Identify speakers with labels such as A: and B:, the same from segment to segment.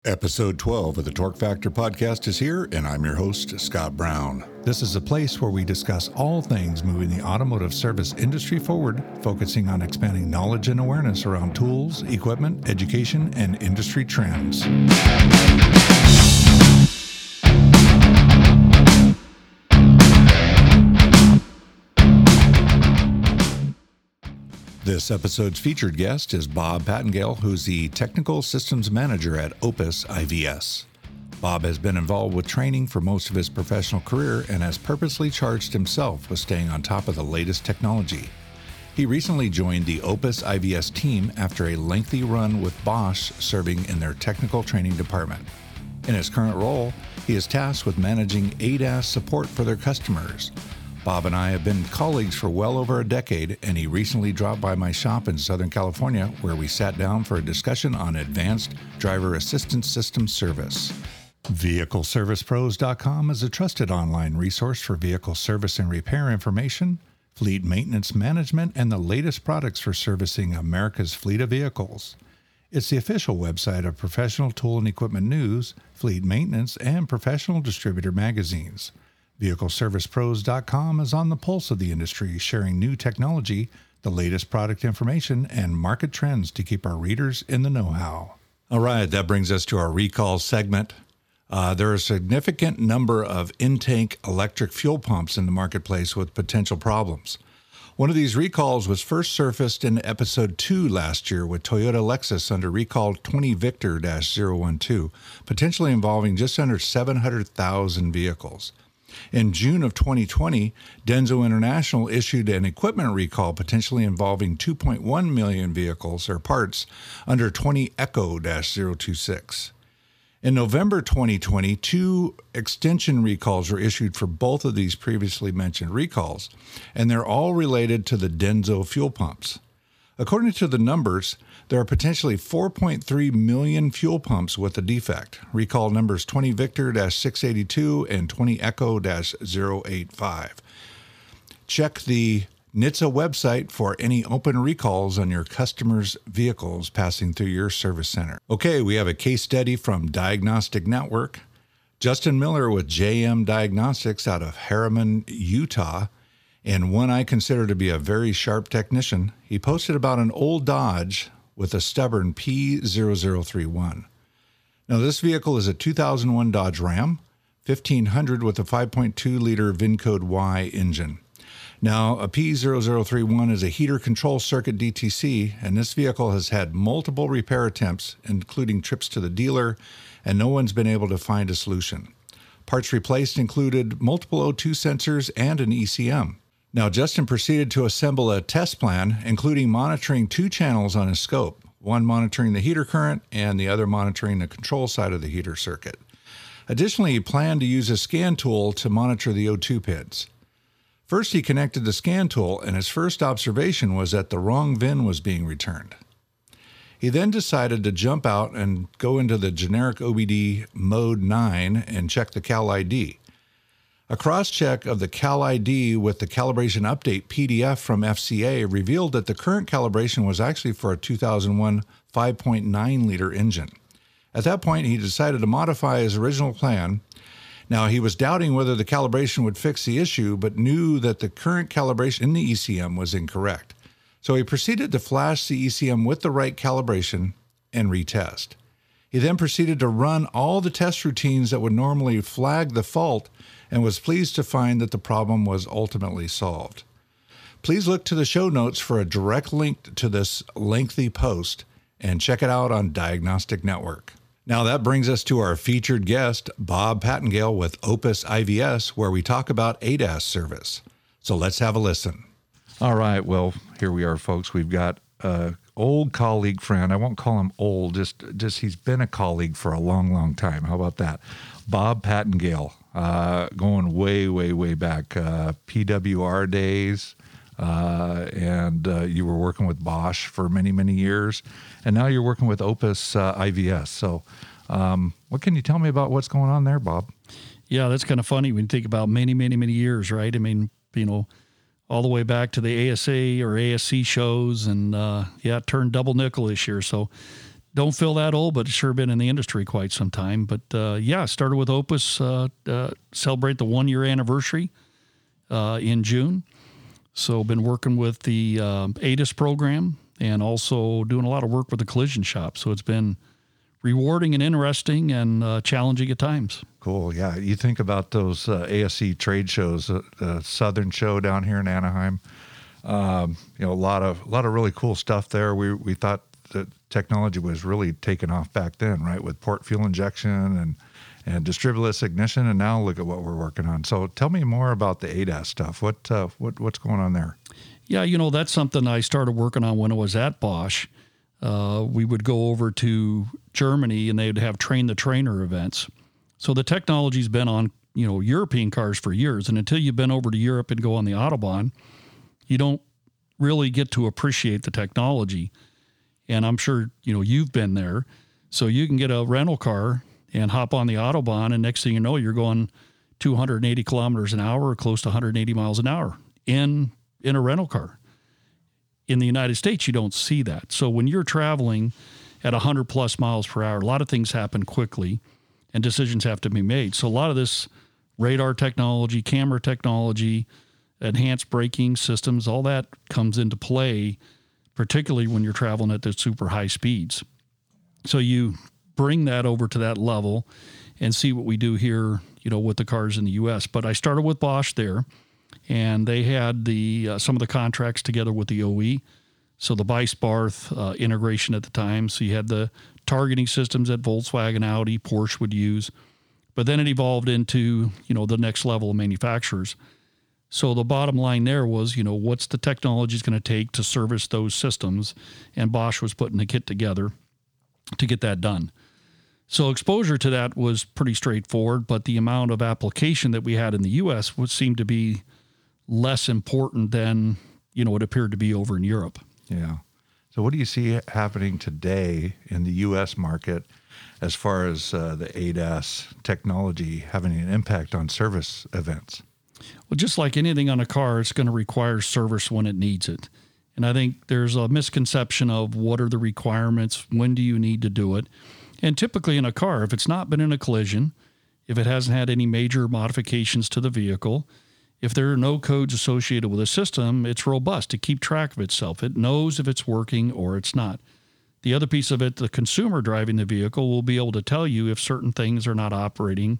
A: Episode 12 of the Torque Factor podcast is here, and I'm your host, Scott Brown. This is a place where we discuss all things moving the automotive service industry forward, focusing on expanding knowledge and awareness around tools, equipment, education, and industry trends. This episode's featured guest is Bob Pattengale, who's the Technical Systems Manager at Opus IVS. Bob has been involved with training for most of his professional career and has purposely charged himself with staying on top of the latest technology. He recently joined the Opus IVS team after a lengthy run with Bosch serving in their technical training department. In his current role, he is tasked with managing ADAS support for their customers. Bob and I have been colleagues for well over a decade, and he recently dropped by my shop in Southern California where we sat down for a discussion on advanced driver assistance system service. VehicleServicePros.com is a trusted online resource for vehicle service and repair information, fleet maintenance management, and the latest products for servicing America's fleet of vehicles. It's the official website of Professional Tool and Equipment News, Fleet Maintenance, and Professional Distributor magazines. VehicleServicePros.com is on the pulse of the industry, sharing new technology, the latest product information, and market trends to keep our readers in the know-how. All right, that brings us to our recall segment. There are a significant number of intake electric fuel pumps in the marketplace with potential problems. One of these recalls was first surfaced in episode 2 last year with Toyota Lexus under recall 20 Victor-012, potentially involving just under 700,000 vehicles. In June of 2020, Denso International issued an equipment recall potentially involving 2.1 million vehicles or parts under 20 Echo-026. In November 2020, 2 extension recalls were issued for both of these previously mentioned recalls, and they're all related to the Denso fuel pumps. According to the numbers, there are potentially 4.3 million fuel pumps with a defect. Recall numbers 20 Victor-682 and 20 Echo-085. Check the NHTSA website for any open recalls on your customers' vehicles passing through your service center. Okay, we have a case study from Diagnostic Network. Justin Miller with JM Diagnostics out of Harriman, Utah, and one I consider to be a very sharp technician. He posted about an old Dodge with a stubborn P0031. Now, this vehicle is a 2001 Dodge Ram, 1500 with a 5.2-liter VIN-Code Y engine. Now, a P0031 is a heater control circuit DTC, and this vehicle has had multiple repair attempts, including trips to the dealer, and no one's been able to find a solution. Parts replaced included multiple O2 sensors and an ECM. Now, Justin proceeded to assemble a test plan, including monitoring 2 channels on his scope, one monitoring the heater current and the other monitoring the control side of the heater circuit. Additionally, he planned to use a scan tool to monitor the O2 pins. First, he connected the scan tool, and his first observation was that the wrong VIN was being returned. He then decided to jump out and go into the generic OBD mode 9 and check the Cal ID. A cross-check of the Cal ID with the calibration update PDF from FCA revealed that the current calibration was actually for a 2001 5.9-liter engine. At that point, he decided to modify his original plan. Now, he was doubting whether the calibration would fix the issue, but knew that the current calibration in the ECM was incorrect. So he proceeded to flash the ECM with the right calibration and retest. He then proceeded to run all the test routines that would normally flag the fault and was pleased to find that the problem was ultimately solved. Please look to the show notes for a direct link to this lengthy post and check it out on Diagnostic Network. Now that brings us to our featured guest, Bob Pattengale with Opus IVS, where we talk about ADAS service. So let's have a listen.
B: All right. Well, here we are, folks. We've got an old colleague friend. I won't call him old, just he's been a colleague for a long, long time. How about that? Bob Pattengale, going way, way, way back, PWR days, and you were working with Bosch for many, many years, and now you're working with Opus IVS. So what can you tell me about what's going on there, Bob?
C: Yeah, that's kind of funny when you think about many, many, many years, right? I mean, all the way back to the ASA or ASC shows, and it turned double nickel this year. So don't feel that old, but sure been in the industry quite some time. But started with Opus, celebrate the 1-year anniversary in June. So been working with the ADAS program and also doing a lot of work with the collision shop. So it's been rewarding and interesting and challenging at times.
B: Cool. Yeah. You think about those ASE trade shows, the Southern show down here in Anaheim. A lot of really cool stuff there. We thought that technology was really taking off back then, right? With port fuel injection and distributed ignition. And now look at what we're working on. So tell me more about the ADAS stuff. What's going on there?
C: Yeah. That's something I started working on when I was at Bosch. We would go over to Germany and they would have train the trainer events. So the technology's been on, European cars for years. And until you've been over to Europe and go on the Autobahn, you don't really get to appreciate the technology. And I'm sure, you've been there. So you can get a rental car and hop on the Autobahn. And next thing you know, you're going 280 kilometers an hour or close to 180 miles an hour in a rental car. In the United States, you don't see that. So when you're traveling at 100 plus miles per hour, a lot of things happen quickly and decisions have to be made. So a lot of this radar technology, camera technology, enhanced braking systems, all that comes into play, particularly when you're traveling at the super high speeds. So you bring that over to that level and see what we do here, with the cars in the U.S. But I started with Bosch there. And they had some of the contracts together with the OE. So the Weissbarth integration at the time. So you had the targeting systems that Volkswagen, Audi, Porsche would use. But then it evolved into, the next level of manufacturers. So the bottom line there was, what's the technology is going to take to service those systems? And Bosch was putting the kit together to get that done. So exposure to that was pretty straightforward, but the amount of application that we had in the U.S. would seem to be less important than, it appeared to be over in Europe.
B: Yeah. So what do you see happening today in the U.S. market as far as the ADAS technology having an impact on service events?
C: Well, just like anything on a car, it's going to require service when it needs it. And I think there's a misconception of what are the requirements, when do you need to do it? And typically in a car, if it's not been in a collision, if it hasn't had any major modifications to the vehicle, if there are no codes associated with a system, it's robust to keep track of itself. It knows if it's working or it's not. The other piece of it, the consumer driving the vehicle will be able to tell you if certain things are not operating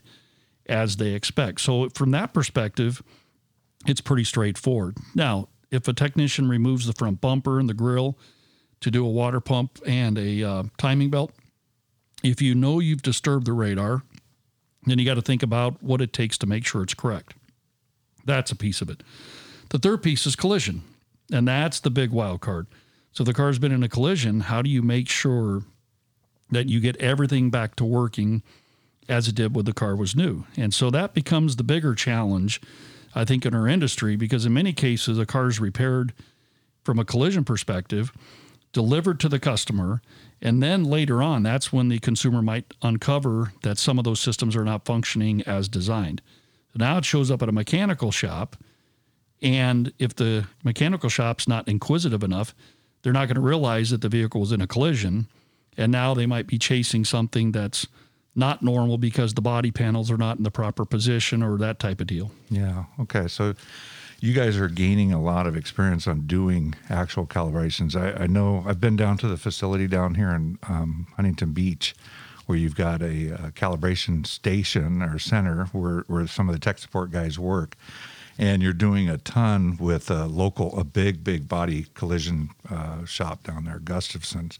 C: as they expect. So from that perspective, it's pretty straightforward. Now, if a technician removes the front bumper and the grille to do a water pump and a timing belt, if you know you've disturbed the radar, then you got to think about what it takes to make sure it's correct. That's a piece of it. The third piece is collision, and that's the big wild card. So the car's been in a collision. How do you make sure that you get everything back to working as it did when the car was new? And so that becomes the bigger challenge, I think, in our industry, because in many cases, a car is repaired from a collision perspective, delivered to the customer, and then later on, that's when the consumer might uncover that some of those systems are not functioning as designed. So now it shows up at a mechanical shop, and if the mechanical shop's not inquisitive enough, they're not going to realize that the vehicle was in a collision, and now they might be chasing something that's not normal because the body panels are not in the proper position or that type of deal.
B: Yeah. Okay. So you guys are gaining a lot of experience on doing actual calibrations. I know I've been down to the facility down here in Huntington Beach, where you've got a calibration station or center where some of the tech support guys work. And you're doing a ton with a big body collision shop down there, Gustafson's.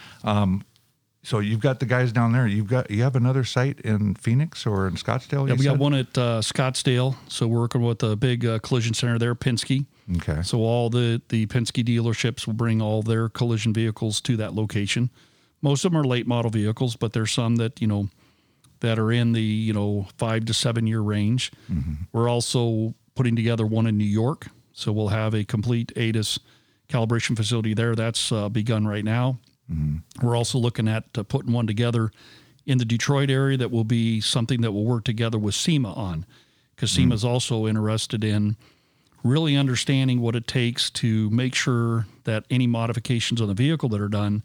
B: So you've got the guys down there. You have another site in Phoenix or in Scottsdale?
C: Yeah, we got one at Scottsdale. So we're working with a big collision center there, Penske.
B: Okay.
C: So all the Penske dealerships will bring all their collision vehicles to that location. Most of them are late model vehicles, but there's some that, that are in the, 5 to 7 year range. Mm-hmm. We're also putting together one in New York. So we'll have a complete ADAS calibration facility there. That's begun right now. Mm-hmm. We're also looking at putting one together in the Detroit area that will be something that will work together with SEMA on, because SEMA is also interested in really understanding what it takes to make sure that any modifications on the vehicle that are done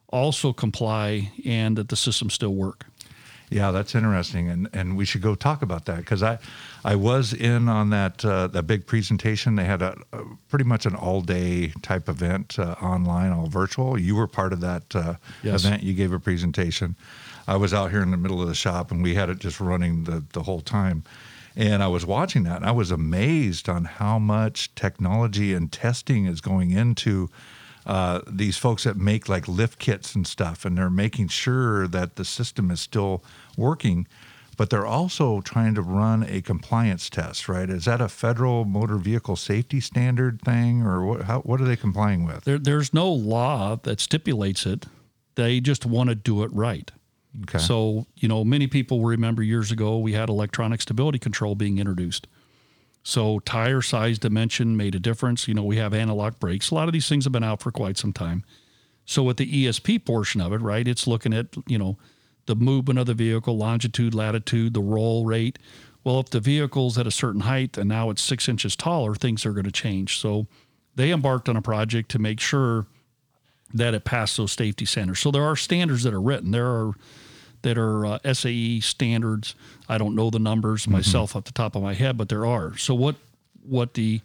C: also comply and that the systems still work.
B: Yeah, that's interesting, and we should go talk about that because I was in on that big presentation. They had a pretty much an all-day type event, online, all virtual. You were part of that
C: Yes.
B: event. You gave a presentation. I was out here in the middle of the shop, and we had it just running the whole time. And I was watching that, and I was amazed on how much technology and testing is going into these folks that make like lift kits and stuff, and they're making sure that the system is still working, but they're also trying to run a compliance test, right? Is that a federal motor vehicle safety standard thing, or what are they complying with?
C: There's no law that stipulates it. They just want to do it right.
B: Okay.
C: So, many people remember years ago we had electronic stability control being introduced. So tire size dimension made a difference. We have analog brakes. A lot of these things have been out for quite some time. So with the ESP portion of it, right, it's looking at, the movement of the vehicle, longitude, latitude, the roll rate. Well, if the vehicle's at a certain height and now it's 6 inches taller, things are going to change. So they embarked on a project to make sure that it passed those safety standards. So there are standards that are written. There are SAE standards. I don't know the numbers myself off the top of my head, but there are. So what the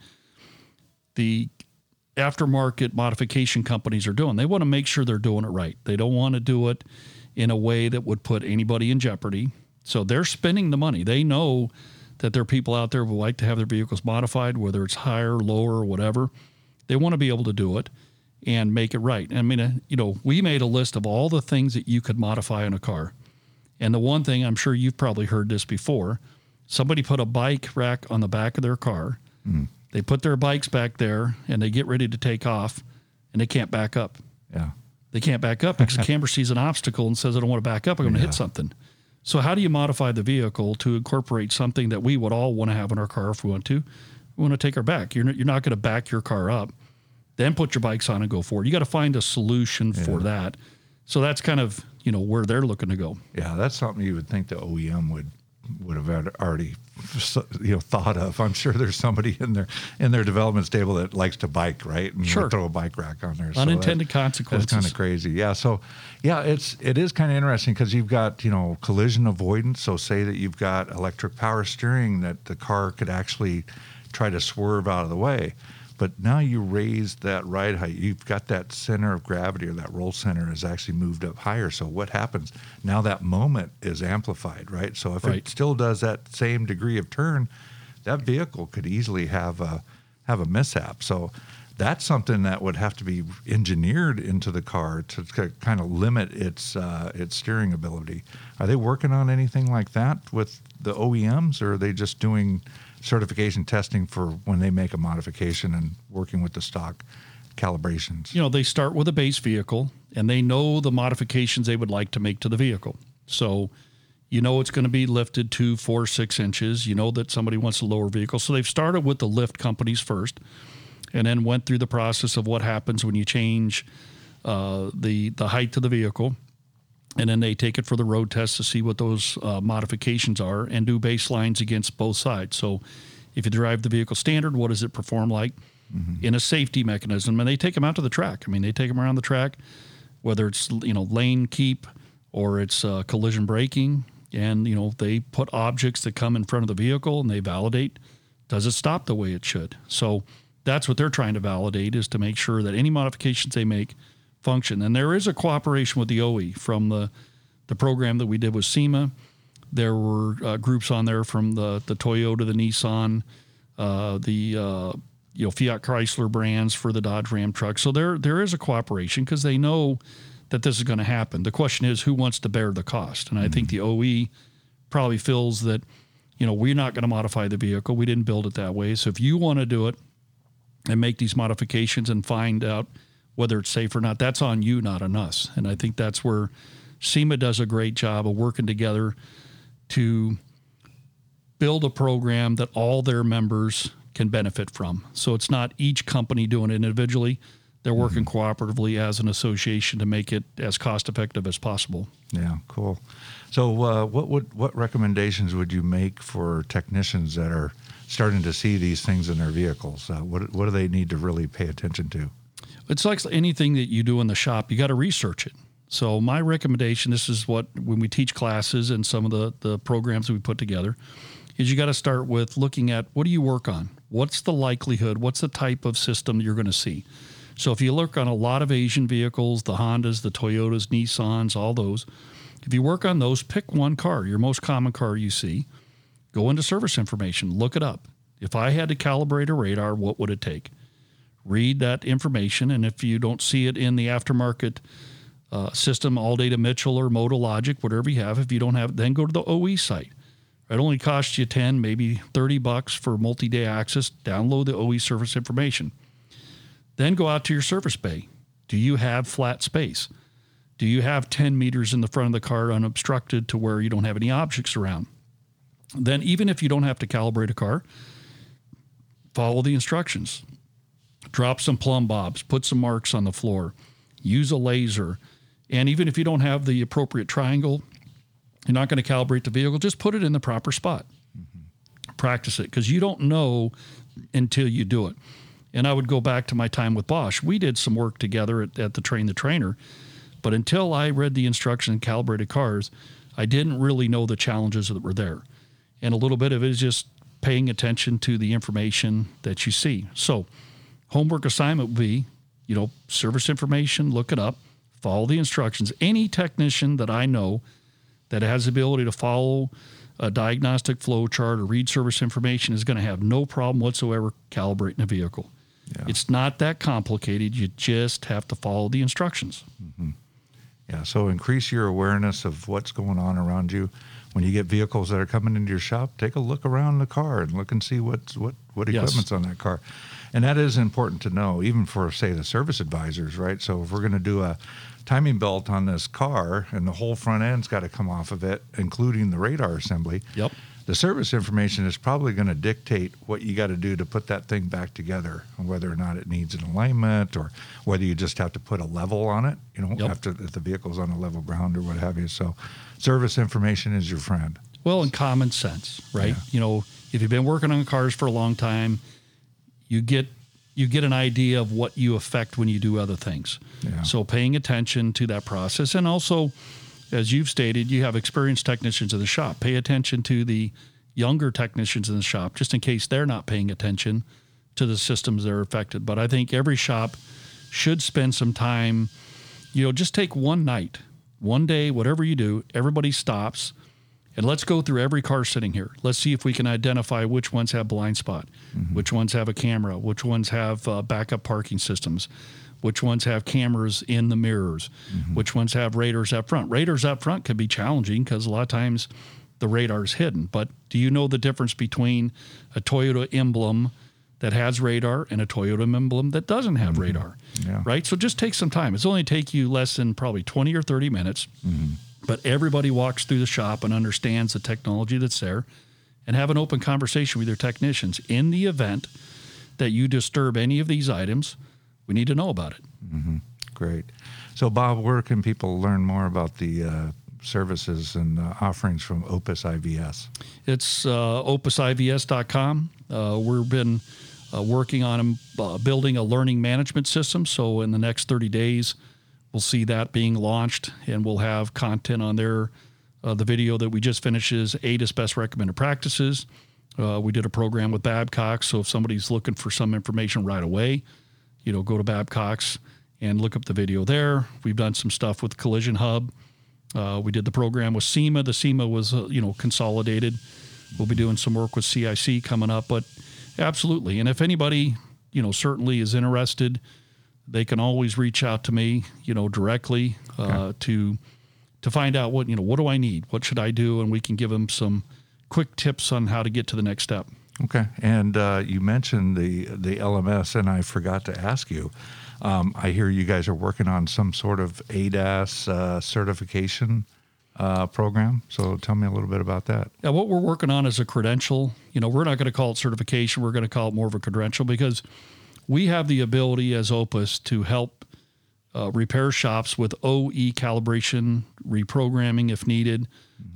C: aftermarket modification companies are doing, they want to make sure they're doing it right. They don't want to do it in a way that would put anybody in jeopardy. So they're spending the money. They know that there are people out there who like to have their vehicles modified, whether it's higher, lower, or whatever. They want to be able to do it and make it right. I mean, we made a list of all the things that you could modify on a car. And the one thing, I'm sure you've probably heard this before, somebody put a bike rack on the back of their car. They put their bikes back there and they get ready to take off and they can't back up.
B: Yeah.
C: They can't back up because the camera sees an obstacle and says, I don't want to back up. I'm going to hit something. So how do you modify the vehicle to incorporate something that we would all want to have in our car if we want to? We want to take our back. You're not going to back your car up, then put your bikes on and go forward. You got to find a solution for that. So that's kind of, where they're looking to go.
B: Yeah, that's something you would think the OEM would have already thought of. I'm sure there's somebody in their development stable that likes to bike, right? And
C: Sure.
B: throw a bike rack on there.
C: Unintended
B: So
C: consequences.
B: that's kind of crazy. Yeah. So yeah, it is kind of interesting because you've got, collision avoidance. So say that you've got electric power steering that the car could actually try to swerve out of the way. But now you raise that ride height. You've got that center of gravity, or that roll center is actually moved up higher. So what happens? Now that moment is amplified, right? So if it still does that same degree of turn, that vehicle could easily have a mishap. So that's something that would have to be engineered into the car to kind of limit its steering ability. Are they working on anything like that with the OEMs, or are they just doing certification testing for when they make a modification and working with the stock calibrations?
C: They start with a base vehicle and they know the modifications they would like to make to the vehicle. So, it's going to be lifted to 4, 6 inches. That somebody wants a lower vehicle. So they've started with the lift companies first and then went through the process of what happens when you change the height of the vehicle. And then they take it for the road test to see what those modifications are and do baselines against both sides. So if you drive the vehicle standard, what does it perform like in a safety mechanism? And they take them out to the track. I mean, they take them around the track, whether it's, lane keep or it's collision braking. And, they put objects that come in front of the vehicle and they validate, does it stop the way it should? So that's what they're trying to validate, is to make sure that any modifications they make function. And there is a cooperation with the OE from the program that we did with SEMA. There were groups on there from the Toyota, the Nissan, the Fiat Chrysler brands for the Dodge Ram truck. So there is a cooperation because they know that this is going to happen. The question is, who wants to bear the cost? And I think the OE probably feels that, we're not going to modify the vehicle. We didn't build it that way. So if you want to do it and make these modifications and find out whether it's safe or not, that's on you, not on us. And I think that's where SEMA does a great job of working together to build a program that all their members can benefit from. So it's not each company doing it individually. They're working cooperatively as an association to make it as cost effective as possible.
B: Yeah, cool. So what recommendations would you make for technicians that are starting to see these things in their vehicles? What do they need to really pay attention to?
C: It's like anything that you do in the shop. You got to research it. So my recommendation, this is what, when we teach classes and some of the programs that we put together, is you got to start with looking at, what do you work on? What's the likelihood? What's the type of system you're going to see? So if you look on a lot of Asian vehicles, the Hondas, the Toyotas, Nissans, all those, if you work on those, pick one car, your most common car you see, go into service information, look it up. If I had to calibrate a radar, what would it take? Read that information, and if you don't see it in the aftermarket system, ALLDATA Mitchell or MotoLogic, whatever you have, if you don't have it, then go to the OE site. It only costs you $10, maybe $30 for multi-day access. Download the OE service information. Then go out to your service bay. Do you have flat space? Do you have 10 meters in the front of the car unobstructed to where you don't have any objects around? Then even if you don't have to calibrate a car, follow the instructions. Drop some plumb bobs, put some marks on the floor, use a laser. And even if you don't have the appropriate triangle, you're not going to calibrate the vehicle, just put it in the proper spot. Practice it, because you don't know until you do it. And I would go back to my time with Bosch. We did some work together at the Train the Trainer, but until I read the instructions and calibrated cars, I didn't really know the challenges that were there. And a little bit of it is just paying attention to the information that you see. So homework assignment would be, service information, look it up, follow the instructions. Any technician that I know that has the ability to follow a diagnostic flow chart or read service information is going to have no problem whatsoever calibrating a vehicle. Yeah. It's not that complicated. You just have to follow the instructions.
B: Mm-hmm. Yeah, so increase your awareness of what's going on around you. When you get vehicles that are coming into your shop, take a look around the car and look and see what equipment's on that car. And that is important to know, even for, say, the service advisors, right? So if we're going to do a timing belt on this car and the whole front end's got to come off of it, including the radar assembly,
C: yep,
B: the service information is probably going to dictate what you got to do to put that thing back together, and whether or not it needs an alignment or whether you just have to put a level on it,
C: yep,
B: after if the vehicle's on a level ground or what have you. So service information is your friend.
C: Well, and common sense, right? Yeah. If you've been working on cars for a long time, you get an idea of what you affect when you do other things. Yeah. So paying attention to that process, and also, as you've stated, you have experienced technicians in the shop. Pay attention to the younger technicians in the shop, just in case they're not paying attention to the systems that are affected. But I think every shop should spend some time, just take one night, one day, whatever you do, everybody stops, and let's go through every car sitting here. Let's see if we can identify which ones have blind spot, mm-hmm, which ones have a camera, which ones have backup parking systems, which ones have cameras in the mirrors, mm-hmm, which ones have radars up front. Radars up front can be challenging because a lot of times the radar is hidden. But do you know the difference between a Toyota emblem that has radar and a Toyota emblem that doesn't have, mm-hmm, radar? Yeah. Right? So just take some time. It's only take you less than probably 20 or 30 minutes. Mm-hmm. But everybody walks through the shop and understands the technology that's there, and have an open conversation with your technicians. In the event that you disturb any of these items, we need to know about it.
B: Mm-hmm. Great. So, Bob, where can people learn more about the services and offerings from Opus IVS?
C: It's opusivs.com. We've been working on building a learning management system. So in the next 30 days, we'll see that being launched, and we'll have content on there. The video that we just finished is ADAS Best Recommended Practices. We did a program with Babcock, so if somebody's looking for some information right away, go to Babcock's and look up the video there. We've done some stuff with Collision Hub. We did the program with SEMA. The SEMA was, consolidated. We'll be doing some work with CIC coming up, but absolutely. And if anybody, certainly is interested, they can always reach out to me, directly to find out what do I need? What should I do? And we can give them some quick tips on how to get to the next step.
B: Okay. And you mentioned the LMS, and I forgot to ask you. I hear you guys are working on some sort of ADAS certification program. So tell me a little bit about that.
C: Yeah, what we're working on is a credential. We're not going to call it certification. We're going to call it more of a credential, because we have the ability as Opus to help repair shops with OE calibration, reprogramming if needed,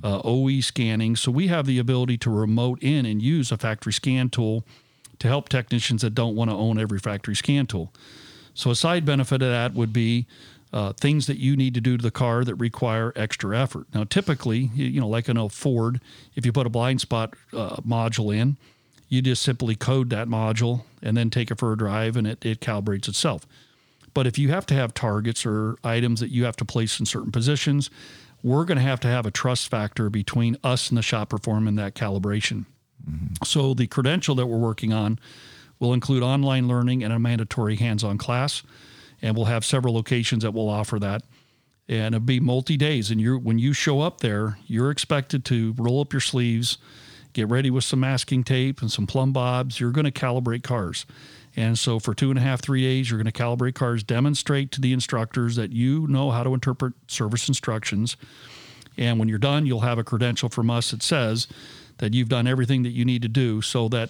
C: OE scanning. So we have the ability to remote in and use a factory scan tool to help technicians that don't want to own every factory scan tool. So a side benefit of that would be things that you need to do to the car that require extra effort. Now, typically, like in a Ford, if you put a blind spot module in, you just simply code that module and then take it for a drive, and it calibrates itself. But if you have to have targets or items that you have to place in certain positions, we're going to have a trust factor between us and the shop performing that calibration. Mm-hmm. So the credential that we're working on will include online learning and a mandatory hands-on class. And we'll have several locations that will offer that. And it'll be multi-days. And when you show up there, you're expected to roll up your sleeves, get ready with some masking tape and some plumb bobs. You're going to calibrate cars. And so for 2.5, 3 days, you're going to calibrate cars, demonstrate to the instructors that you know how to interpret service instructions. And when you're done, you'll have a credential from us that says that you've done everything that you need to do, so that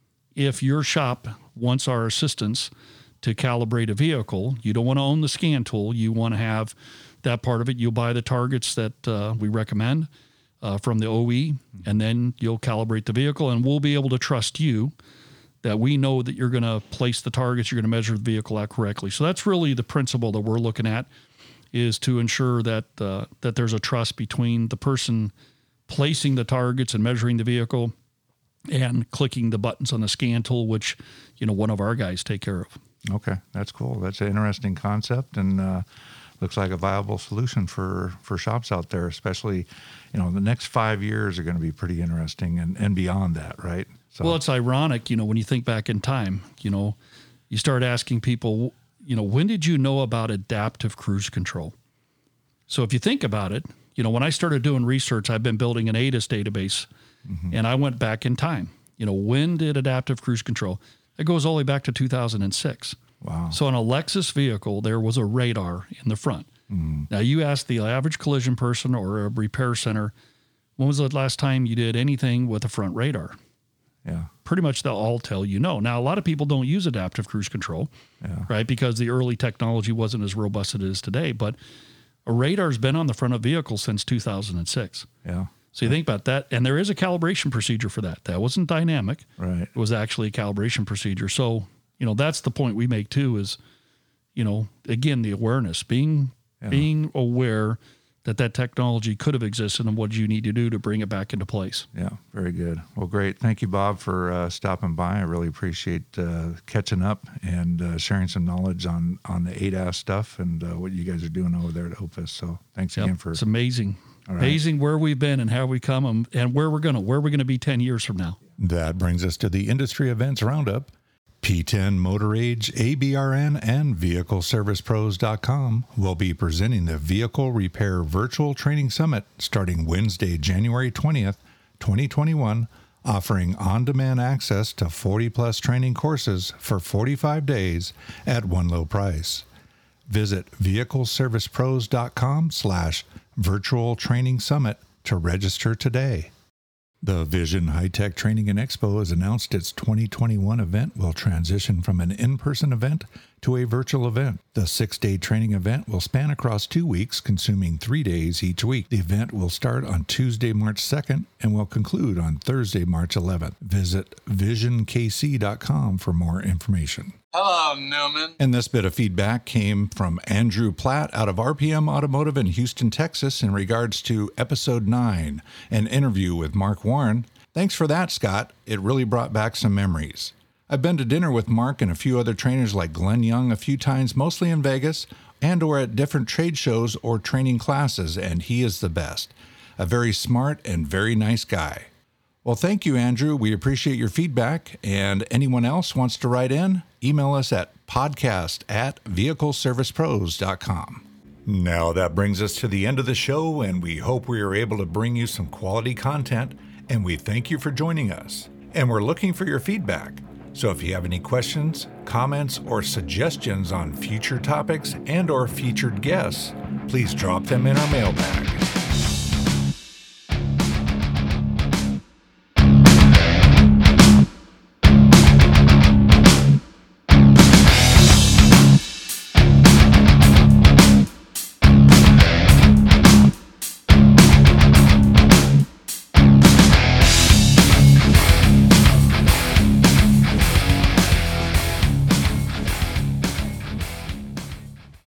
C: if your shop wants our assistance to calibrate a vehicle, you don't want to own the scan tool. You want to have that part of it. You'll buy the targets that we recommend from the OE, and then you'll calibrate the vehicle, and we'll be able to trust you that we know that you're going to place the targets, you're going to measure the vehicle out correctly. So that's really the principle that we're looking at, is to ensure that that there's a trust between the person placing the targets and measuring the vehicle and clicking the buttons on the scan tool, which one of our guys take care of.
B: Okay, that's cool. That's an interesting concept, and looks like a viable solution for shops out there, especially, the next 5 years are going to be pretty interesting and beyond that, right? So.
C: Well, it's ironic, when you think back in time, you start asking people, when did you know about adaptive cruise control? So if you think about it, when I started doing research, I've been building an ADAS database, mm-hmm. and I went back in time. When did adaptive cruise control? It goes all the way back to 2006.
B: Wow.
C: So on a Lexus vehicle, there was a radar in the front. Mm. Now, you ask the average collision person or a repair center, when was the last time you did anything with a front radar?
B: Yeah.
C: Pretty much they'll all tell you no. Now, a lot of people don't use adaptive cruise control, right? Because the early technology wasn't as robust as it is today. But a radar's been on the front of vehicles since 2006.
B: Yeah.
C: So you think about that, and there is a calibration procedure for that. That wasn't dynamic.
B: Right.
C: It was actually a calibration procedure. So, that's the point we make too is, again, the awareness, being aware that technology could have existed and what you need to do to bring it back into place.
B: Yeah, very good. Well, great. Thank you, Bob, for stopping by. I really appreciate catching up and sharing some knowledge on the ADAS stuff and what you guys are doing over there at Opus. So thanks again for...
C: It's amazing.
B: All right.
C: Amazing where we've been and how we come and where we're going to be 10 years from now.
A: That brings us to the Industry Events Roundup. P10 Motor Age, ABRN, and VehicleServicePros.com will be presenting the Vehicle Repair Virtual Training Summit starting Wednesday, January 20th, 2021, offering on-demand access to 40-plus training courses for 45 days at one low price. Visit VehicleServicePros.com/Virtual Training Summit to register today. The Vision High Tech Training and Expo has announced its 2021 event will transition from an in-person event to a virtual event. The 6-day training event will span across 2 weeks, consuming 3 days each week. The event will start on Tuesday, March 2nd, and will conclude on Thursday, March 11th. Visit visionkc.com for more information.
D: Hello, Newman.
A: And this bit of feedback came from Andrew Platt out of RPM Automotive in Houston, Texas, in regards to Episode 9, an interview with Mark Warren. Thanks for that, Scott. It really brought back some memories. I've been to dinner with Mark and a few other trainers like Glenn Young a few times, mostly in Vegas, and or at different trade shows or training classes, and he is the best. A very smart and very nice guy. Well, thank you, Andrew. We appreciate your feedback. And anyone else wants to write in, email us at podcast@VehicleServicePros.com. Now that brings us to the end of the show, and we hope we are able to bring you some quality content, and we thank you for joining us. And we're looking for your feedback. So if you have any questions, comments, or suggestions on future topics and or featured guests, please drop them in our mailbag.